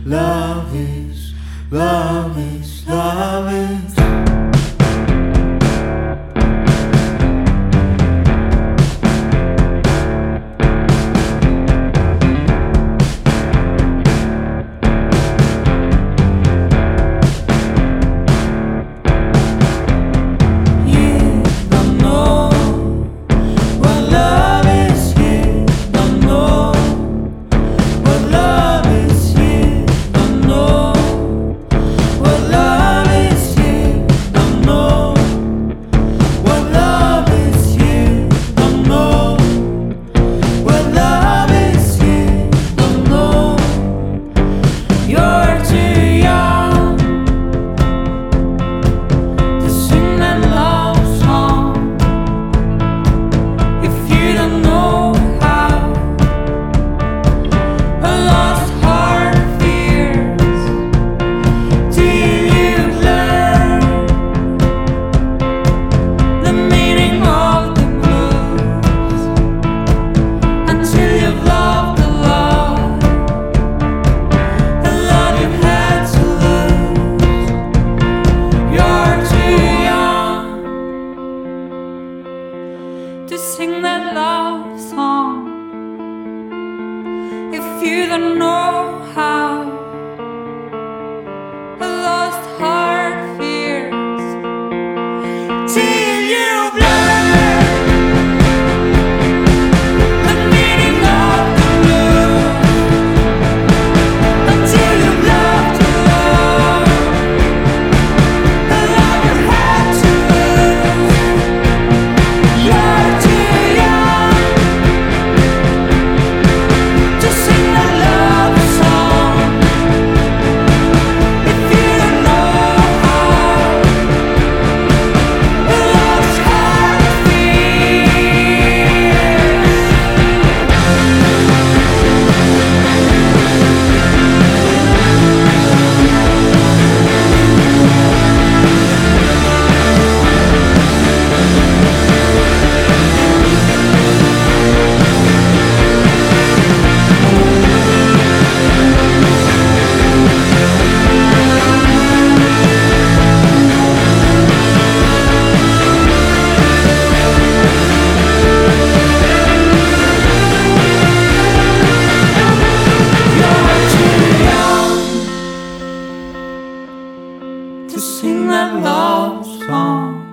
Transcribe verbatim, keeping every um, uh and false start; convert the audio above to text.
love is, love is, love is. To sing that love song, if you don't know how. A lost heart fears till you've learned the meaning of the blues, until you've loved to love, the love you had to lose. You're to sing that love song.